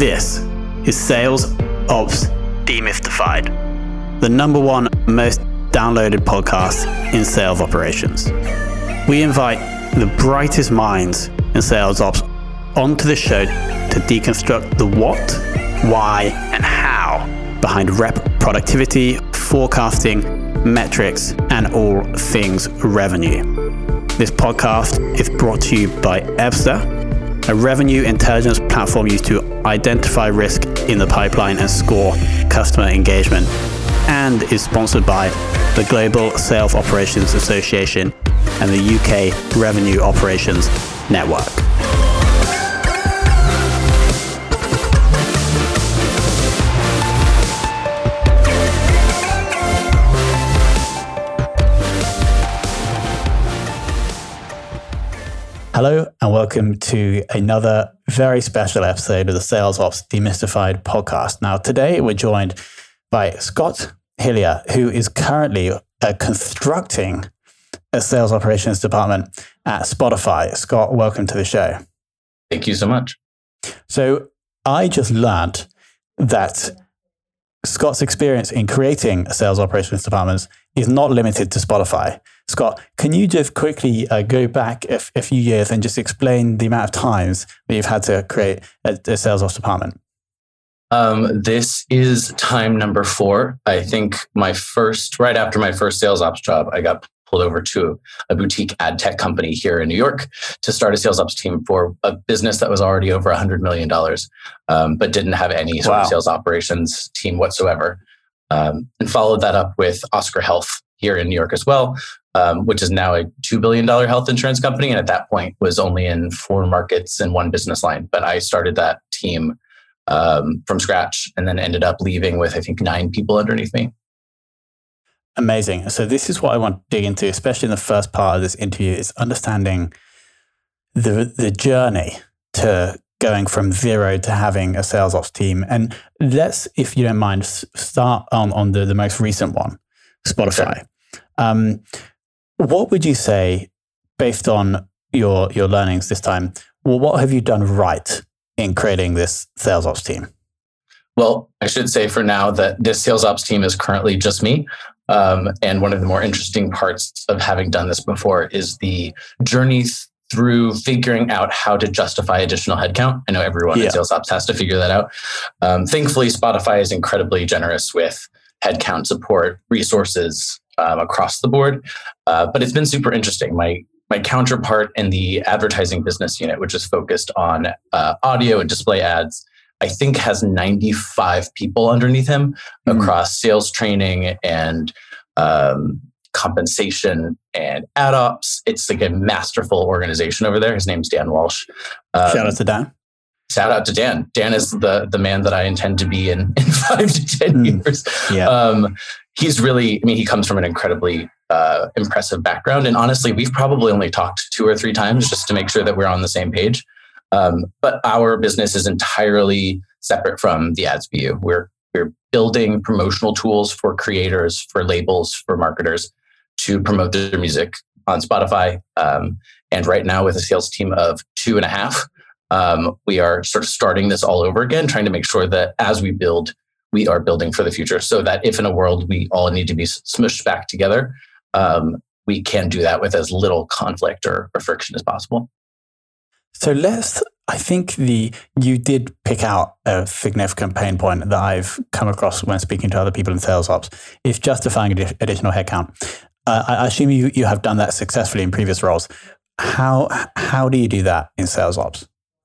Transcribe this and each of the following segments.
This is Sales Ops Demystified, the number one most downloaded podcast in sales operations. We invite the brightest minds in sales ops onto the show to deconstruct the what, why, and how behind rep productivity, forecasting, metrics, and all things revenue. This podcast is brought to you by Ebsta, a revenue intelligence platform used to identify risk in the pipeline and score customer engagement, and is sponsored by the Global Sales Operations Association and the UK Revenue Operations Network. Hello and welcome to another very special episode of the Sales Ops Demystified podcast. Now, today we're joined by Scott Hillier, who is currently constructing a sales operations department at Spotify. Scott, welcome to the show. Thank you so much. So I just learned that Scott's experience in creating sales operations departments is not limited to Spotify. Scott, can you just quickly go back a few years and just explain the amount of times that you've had to create a sales ops department? This is time number 4. I think right after my first sales ops job, I got pulled over to a boutique ad tech company here in New York to start a sales ops team for a business that was already over $100 million, but didn't have any sort of sales operations team whatsoever. And followed that up with Oscar Health here in New York as well, which is now a $2 billion health insurance company. And at that point was only in 4 markets and 1 business line. But I started that team from scratch and then ended up leaving with, I think, 9 people underneath me. Amazing. So this is what I want to dig into, especially in the first part of this interview, is understanding the journey to going from 0 to having a sales ops team. And let's, if you don't mind, start on the most recent one, Spotify. Sure. What would you say, based on your learnings this time, well, what have you done right in creating this sales ops team? Well, I should say for now that this sales ops team is currently just me. And one of the more interesting parts of having done this before is the journey through figuring out how to justify additional headcount. I know everyone in sales ops has to figure that out. Thankfully, Spotify is incredibly generous with headcount support resources across the board. But it's been super interesting. My counterpart in the advertising business unit, which is focused on audio and display ads, I think has 95 people underneath him across sales training and compensation and ad ops. It's like a masterful organization over there. His name's Dan Walsh. Shout out to Dan. Shout out to Dan. Dan is the man that I intend to be in 5 to 10 years. Yeah. He's really, he comes from an incredibly impressive background. And honestly, we've probably only talked 2 or 3 times just to make sure that we're on the same page. But our business is entirely separate from the ads BU. We're building promotional tools for creators, for labels, for marketers to promote their music on Spotify. And right now with a sales team of 2.5, we are sort of starting this all over again, trying to make sure that as we build, we are building for the future so that if in a world we all need to be smushed back together, we can do that with as little conflict or friction as possible. So I think you did pick out a significant pain point that I've come across when speaking to other people in sales ops, is justifying additional headcount. I assume you have done that successfully in previous roles. How do you do that in sales ops?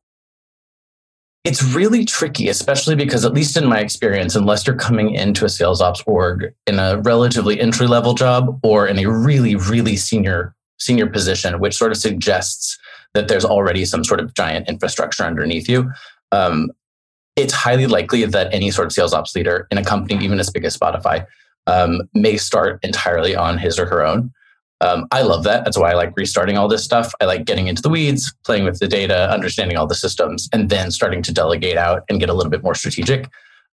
It's really tricky, especially because, at least in my experience, unless you're coming into a sales ops org in a relatively entry-level job or in a really, really senior position, which sort of suggests that there's already some sort of giant infrastructure underneath you, it's highly likely that any sort of sales ops leader in a company, even as big as Spotify, may start entirely on his or her own. I love that. That's why I like restarting all this stuff. I like getting into the weeds, playing with the data, understanding all the systems, and then starting to delegate out and get a little bit more strategic.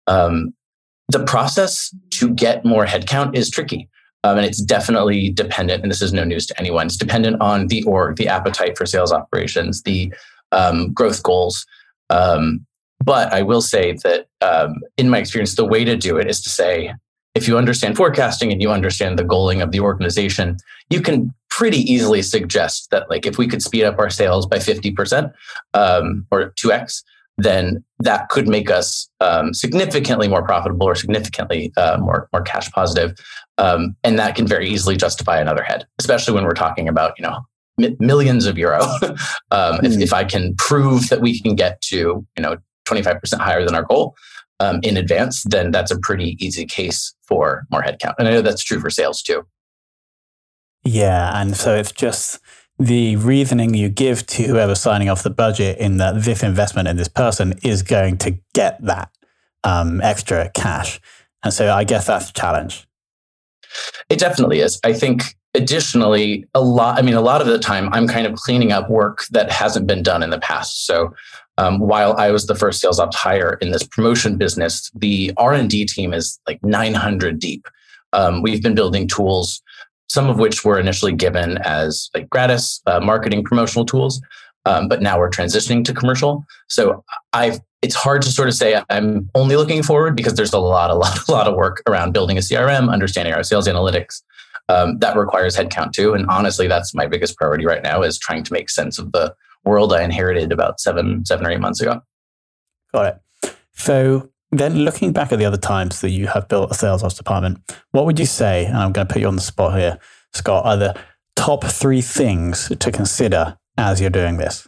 The process to get more headcount is tricky. And it's definitely dependent, and this is no news to anyone, it's dependent on the org, the appetite for sales operations, the growth goals, But I will say that in my experience, the way to do it is to say, if you understand forecasting and you understand the goaling of the organization, you can pretty easily suggest that, like, if we could speed up our sales by 50% or 2x, then that could make us significantly more profitable or significantly more cash positive. And that can very easily justify another head, especially when we're talking about, millions of euro. If I can prove that we can get to, 25% higher than our goal in advance, then that's a pretty easy case for more headcount. And I know that's true for sales too. Yeah. And so it's just the reasoning you give to whoever's signing off the budget in that this investment in this person is going to get that extra cash. And so I guess that's a challenge. It definitely is. I think additionally, a lot of the time I'm kind of cleaning up work that hasn't been done in the past. So while I was the first sales ops hire in this promotion business, the R&D team is like 900 deep. We've been building tools, some of which were initially given as like gratis marketing promotional tools, but now we're transitioning to commercial. So it's hard to sort of say I'm only looking forward, because there's a lot of work around building a CRM, understanding our sales analytics. That requires headcount too. And honestly, that's my biggest priority right now, is trying to make sense of the world I inherited about seven or 8 months ago. Got it. So then, looking back at the other times that you have built a sales ops department, what would you say, and I'm going to put you on the spot here, Scott, are the top 3 things to consider as you're doing this?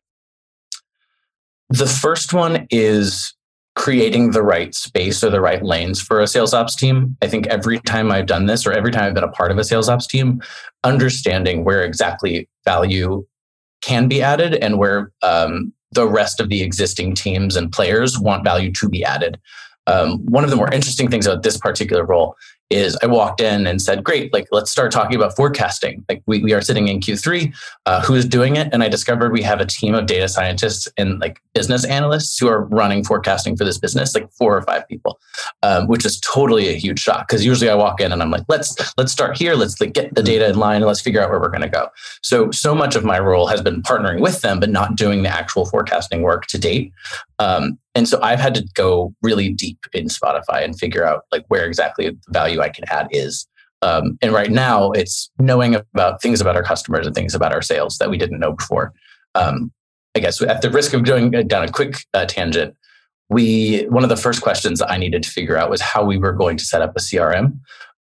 The first one is creating the right space or the right lanes for a sales ops team. I think every time I've done this, or every time I've been a part of a sales ops team, understanding where exactly value can be added and where the rest of the existing teams and players want value to be added. One of the more interesting things about this particular role is I walked in and said, great, like, let's start talking about forecasting. Like we are sitting in Q3, who's doing it? And I discovered we have a team of data scientists and like business analysts who are running forecasting for this business, like 4 or 5 people, which is totally a huge shock. Because usually I walk in and I'm like, let's start here. Let's like get the data in line and let's figure out where we're going to go. So much of my role has been partnering with them, but not doing the actual forecasting work to date. And so I've had to go really deep in Spotify and figure out like where exactly the value I can add is. And right now it's knowing about things about our customers and things about our sales that we didn't know before. I guess at the risk of going down a quick tangent, one of the first questions that I needed to figure out was how we were going to set up a CRM.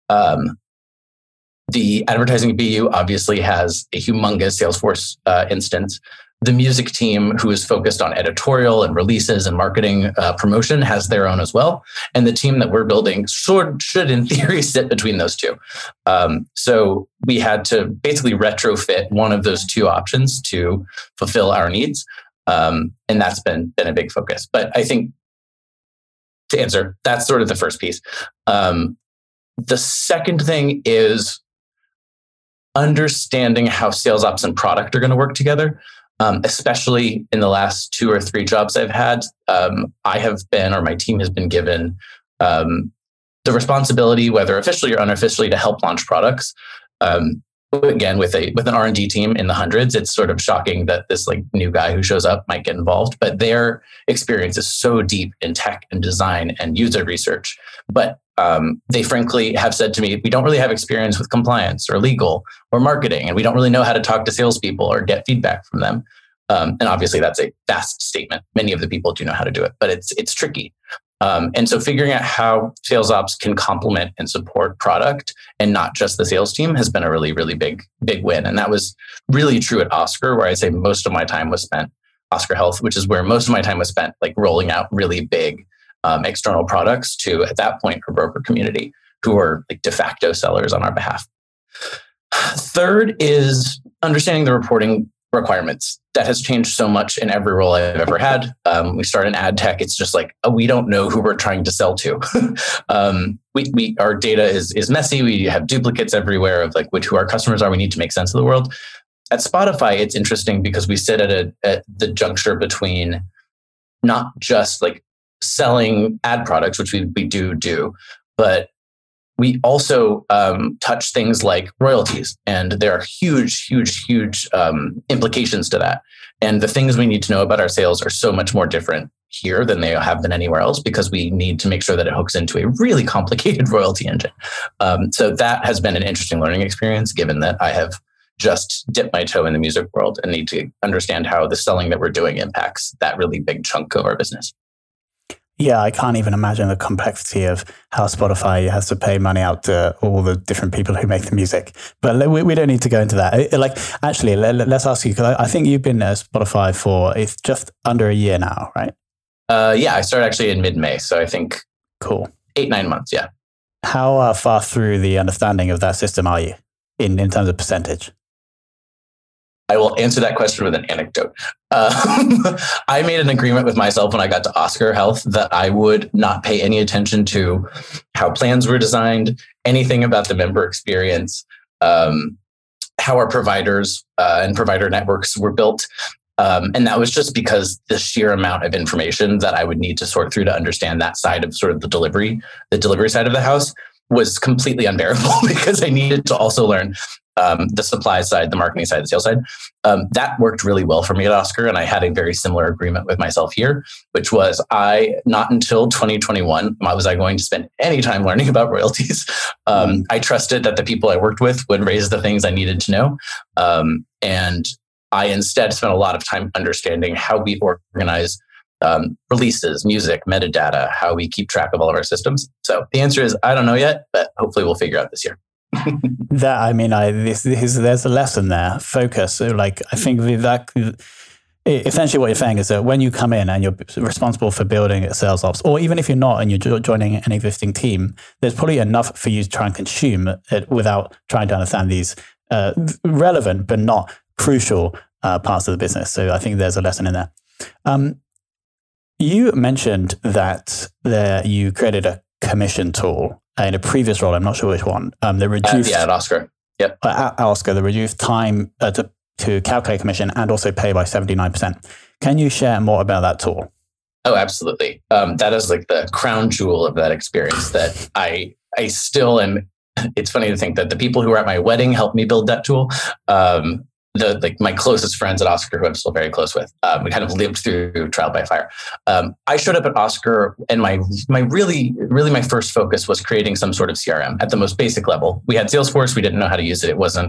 The advertising BU obviously has a humongous Salesforce instance. The music team, who is focused on editorial and releases and marketing promotion, has their own as well. And the team that we're building should in theory sit between those two. So we had to basically retrofit one of those 2 options to fulfill our needs. And that's been a big focus. But I think to answer, that's sort of the first piece. The second thing is understanding how sales ops and product are going to work together. Especially in the last 2 or 3 jobs I've had, I have been, or my team has been given the responsibility, whether officially or unofficially, to help launch products. Again, with an R&D team in the hundreds, it's sort of shocking that this like new guy who shows up might get involved, but their experience is so deep in tech and design and user research. But they frankly have said to me, we don't really have experience with compliance or legal or marketing, and we don't really know how to talk to salespeople or get feedback from them. And obviously that's a vast statement. Many of the people do know how to do it, but it's tricky. And so figuring out how sales ops can complement and support product and not just the sales team has been a really, really big win. And that was really true at Oscar, where I'd say most of my time was spent, Oscar Health, which is where most of my time was spent, like rolling out really big external products to, at that point, our broker community, who are like de facto sellers on our behalf. Third is understanding the reporting requirements. That has changed so much in every role I've ever had. We start in ad tech. It's just like, we don't know who we're trying to sell to. Our data is messy. We have duplicates everywhere of like who our customers are. We need to make sense of the world. At Spotify, it's interesting because we sit at the juncture between not just like selling ad products, which we do, but we also touch things like royalties, and there are huge implications to that. And the things we need to know about our sales are so much more different here than they have been anywhere else, because we need to make sure that it hooks into a really complicated royalty engine. So that has been an interesting learning experience, given that I have just dipped my toe in the music world and need to understand how the selling that we're doing impacts that really big chunk of our business. Yeah, I can't even imagine the complexity of how Spotify has to pay money out to all the different people who make the music. But we don't need to go into that. Actually, let's ask you, because I think you've been at Spotify for, it's just under a year now, right? Yeah, I started actually in mid-May. So I think cool. 8-9 months, yeah. How far through the understanding of that system are you in terms of percentage? I will answer that question with an anecdote. I made an agreement with myself when I got to Oscar Health that I would not pay any attention to how plans were designed, anything about the member experience, how our providers and provider networks were built. And that was just because the sheer amount of information that I would need to sort through to understand that side of sort of the delivery side of the house was completely unbearable, because I needed to also learn the supply side, the marketing side, the sales side. That worked really well for me at Oscar. And I had a very similar agreement with myself here, which was not until 2021 was I going to spend any time learning about royalties. I trusted that the people I worked with would raise the things I needed to know. And I instead spent a lot of time understanding how we organize releases, music, metadata, how we keep track of all of our systems. So the answer is, I don't know yet, but hopefully we'll figure out this year. There's a lesson there. Focus. So I think that essentially what you're saying is that when you come in and you're responsible for building a sales ops, or even if you're not and you're joining an existing team, there's probably enough for you to try and consume it without trying to understand these relevant but not crucial parts of the business. So I think there's a lesson in there. You mentioned that you created a commission tool in a previous role. I'm not sure which one. That reduced at Oscar. Yep. At Oscar, the reduced time to calculate commission and also pay by 79%. Can you share more about that tool? Oh, absolutely. That is like the crown jewel of that experience that I still am. It's funny to think that the people who were at my wedding helped me build that tool. My closest friends at Oscar, who I'm still very close with, we kind of lived through trial by fire. I showed up at Oscar, and my really my first focus was creating some sort of CRM at the most basic level. We had Salesforce, we didn't know how to use it. It wasn't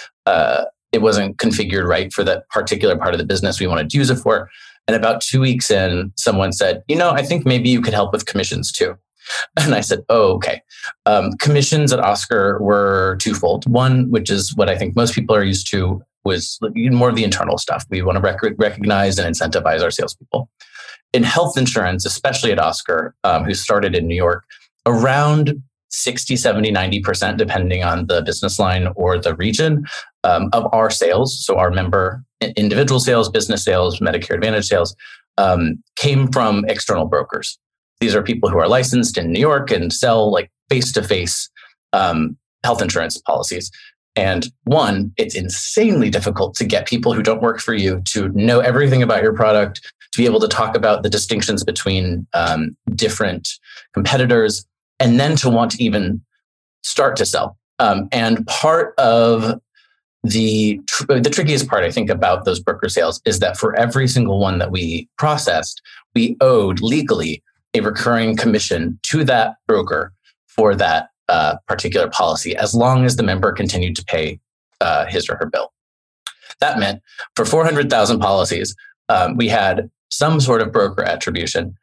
configured right for that particular part of the business we wanted to use it for. And about 2 weeks in, someone said, I think maybe you could help with commissions too. And I said, oh, okay. Commissions at Oscar were twofold. One, which is what I think most people are used to, was more of the internal stuff. We want to recognize and incentivize our salespeople. In health insurance, especially at Oscar, who started in New York, around 60, 70, 90%, depending on the business line or the region, of our sales, so our member individual sales, business sales, Medicare Advantage sales, came from external brokers. These are people who are licensed in New York and sell face-to-face health insurance policies. And one, it's insanely difficult to get people who don't work for you to know everything about your product, to be able to talk about the distinctions between different competitors, and then to want to even start to sell. And part of the trickiest part, I think, about those broker sales is that for every single one that we processed, we owed legally a recurring commission to that broker for that particular policy, as long as the member continued to pay his or her bill. That meant for 400,000 policies, we had some sort of broker attribution.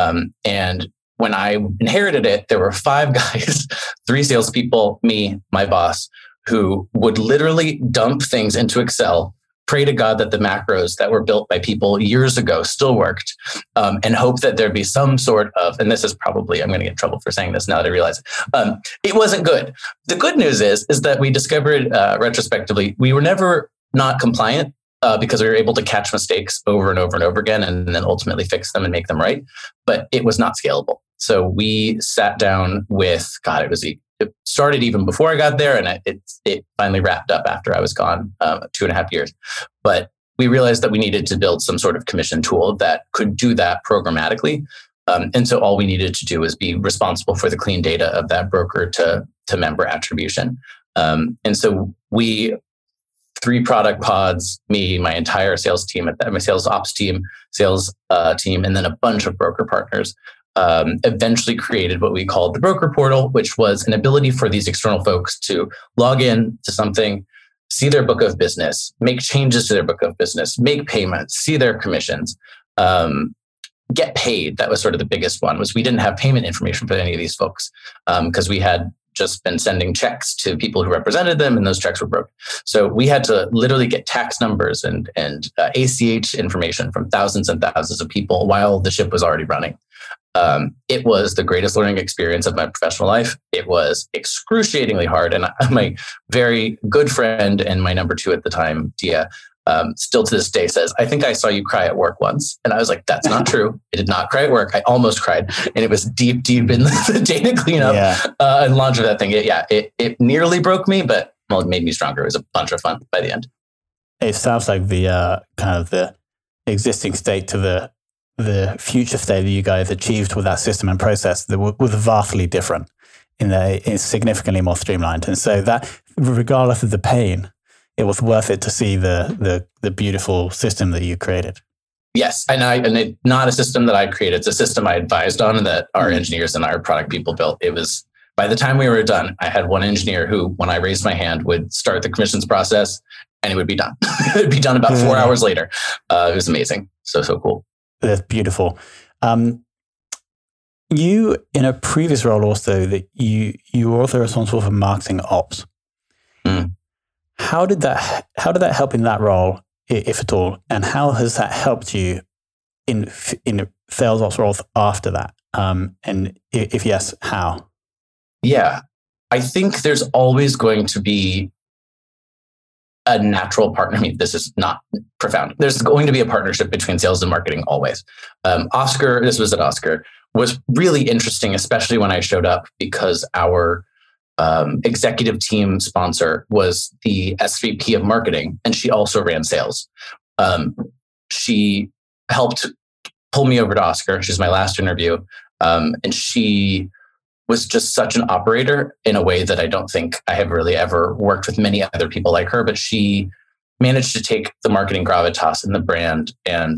And when I inherited it, there were 5 guys, 3 salespeople, me, my boss, who would literally dump things into Excel, pray to God that the macros that were built by people years ago still worked, and hope that there'd be some sort of, and this is probably, I'm going to get in trouble for saying this now that I realize it wasn't good. The good news is that we discovered retrospectively, we were never not compliant because we were able to catch mistakes over and over and over again, and then ultimately fix them and make them right. But it was not scalable. So we sat down with, it started even before I got there, and it finally wrapped up after I was gone 2.5 years. But we realized that we needed to build some sort of commission tool that could do that programmatically. And so all we needed to do was be responsible for the clean data of that broker to member attribution. And so we 3 product pods, me, my entire sales team, my sales ops team, sales team, and then a bunch of broker partners. Eventually created what we called the broker portal, which was an ability for these external folks to log in to something, see their book of business, make changes to their book of business, make payments, see their commissions, get paid. That was sort of the biggest one. Was we didn't have payment information for any of these folks because we had just been sending checks to people who represented them, and those checks were broken. So we had to literally get tax numbers and ACH information from thousands and thousands of people while the ship was already running. It was the greatest learning experience of my professional life. It was excruciatingly hard. And my very good friend and my number 2 at the time, Dia, still to this day says, I think I saw you cry at work once. And I was like, that's not true. I did not cry at work. I almost cried. And it was deep in the data cleanup and launch of that thing. It nearly broke me, but it made me stronger. It was a bunch of fun by the end. It sounds like the kind of the existing state to the future state that you guys achieved with that system and process that was vastly different in that it's significantly more streamlined. And so that, regardless of the pain, it was worth it to see the beautiful system that you created. Yes, and it's not a system that I created. It's a system I advised on that our engineers and our product people built. It was, by the time we were done, I had one engineer who, when I raised my hand, would start the commissions process and it would be done. It would be done about 4 hours later. It was amazing. So cool. That's beautiful. You, in a previous role also, that you were also responsible for marketing ops. Mm. How did that help in that role, if at all? And how has that helped you in sales ops roles after that? And if yes, how? Yeah, I think there's always going to be a natural partner. I mean, this is not profound. There's going to be a partnership between sales and marketing always. Oscar, this was at Oscar, was really interesting, especially when I showed up, because our executive team sponsor was the SVP of marketing, and she also ran sales. She helped pull me over to Oscar. She's my last interview. And she was just such an operator in a way that I don't think I have really ever worked with many other people like her, but she managed to take the marketing gravitas and the brand and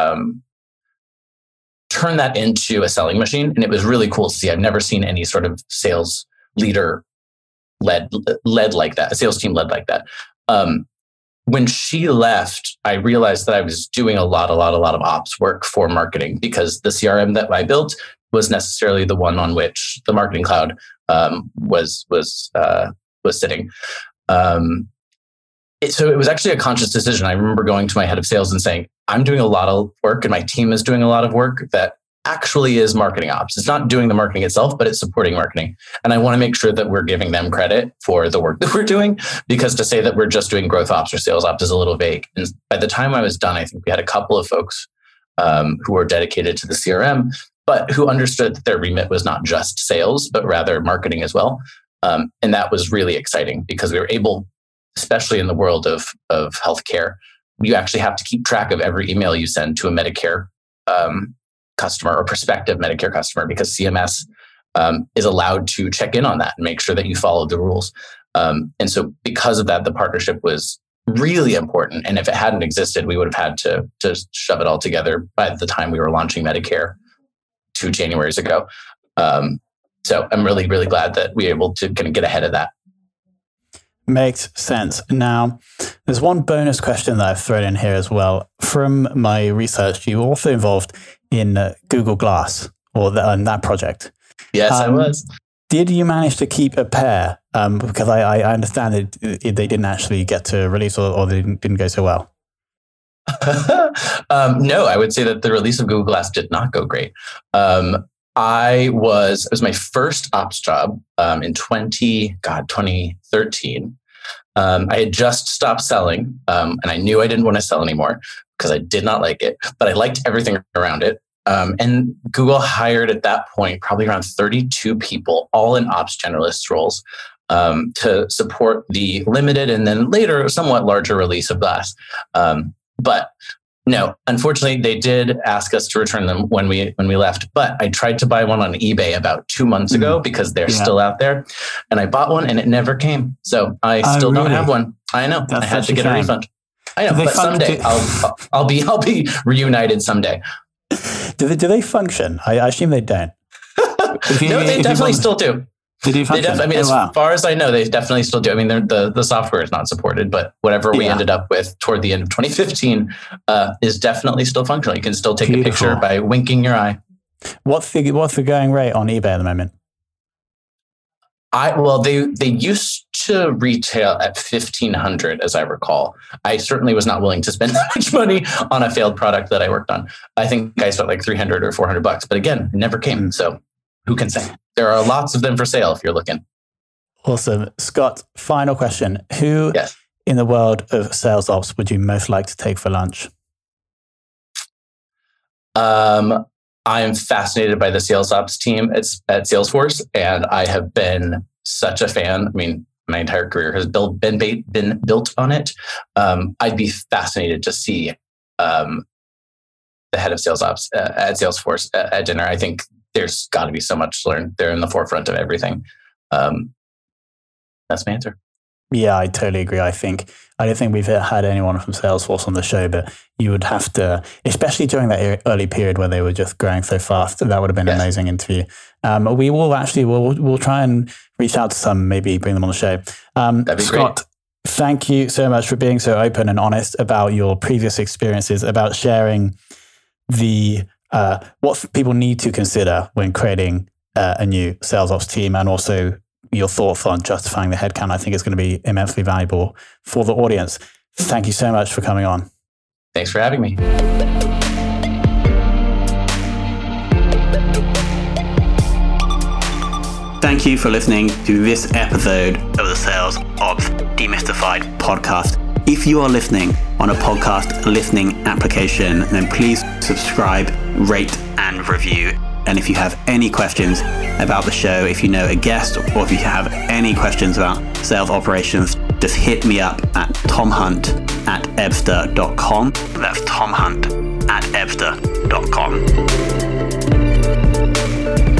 turn that into a selling machine. And it was really cool to see. I've never seen any sort of sales leader led like that, a sales team led like that. When she left, I realized that I was doing a lot of ops work for marketing, because the CRM that I built was necessarily the one on which the Marketing Cloud was sitting. So it was actually a conscious decision. I remember going to my head of sales and saying, I'm doing a lot of work and my team is doing a lot of work that actually is marketing ops. It's not doing the marketing itself, but it's supporting marketing. And I want to make sure that we're giving them credit for the work that we're doing, because to say that we're just doing growth ops or sales ops is a little vague. And by the time I was done, I think we had a couple of folks who were dedicated to the CRM, but who understood that their remit was not just sales, but rather marketing as well. And that was really exciting, because we were able, especially in the world of healthcare, you actually have to keep track of every email you send to a Medicare customer or prospective Medicare customer, because CMS is allowed to check in on that and make sure that you follow the rules. And so because of that, the partnership was really important. And if it hadn't existed, we would have had to shove it all together by the time we were launching Medicare 2 Januaries ago. So I'm really, really glad that we were able to kind of get ahead of that. Makes sense. Now, there's one bonus question that I've thrown in here as well. From my research, you were also involved in Google Glass, or that project. Yes, I was. Did you manage to keep a pair? Because I understand that they didn't actually get to release, or they didn't go so well. No, I would say that the release of Google Glass did not go great. It was my first ops job in 2013. I had just stopped selling, and I knew I didn't want to sell anymore because I did not like it, but I liked everything around it. And Google hired at that point probably around 32 people, all in ops generalist roles, to support the limited and then later somewhat larger release of Glass. But no, unfortunately, they did ask us to return them when we left. But I tried to buy one on eBay about 2 months ago because they're still out there, and I bought one and it never came. So I still don't have one. I know. I had to get a refund. I know, but someday I'll be reunited someday. Do they function? I assume they don't. No, they definitely still do. They do function? As far as I know, they definitely still do. I mean, the software is not supported, but whatever we ended up with toward the end of 2015 is definitely still functional. You can still take a picture by winking your eye. What's the going rate on eBay at the moment? They used to retail at $1,500, as I recall. I certainly was not willing to spend that much money on a failed product that I worked on. I think I spent like $300 or $400, but again, it never came. So who can say? There are lots of them for sale if you're looking. Awesome. Scott, final question. Who in the world of sales ops would you most like to take for lunch? I am fascinated by the sales ops team at Salesforce, and I have been such a fan. I mean, my entire career has been built on it. I'd be fascinated to see the head of sales ops at Salesforce at dinner. I think there's got to be so much to learn. They're in the forefront of everything. That's my answer. Yeah, I totally agree. I don't think we've had anyone from Salesforce on the show, but you would have to, especially during that early period where they were just growing so fast. That would have been an amazing interview. We'll try and reach out to some, maybe bring them on the show. That'd be Scott, great. Thank you so much for being so open and honest about your previous experiences, about sharing what people need to consider when creating a new sales ops team, and also your thoughts on justifying the headcount. I think it's going to be immensely valuable for the audience. Thank you so much for coming on. Thanks for having me. Thank you for listening to this episode of the Sales Ops Demystified podcast. If you are listening on a podcast listening application, then please subscribe, rate, and review. And if you have any questions about the show, if you know a guest, or if you have any questions about sales operations, just hit me up at tomhunt@ebster.com. That's tomhunt@ebster.com.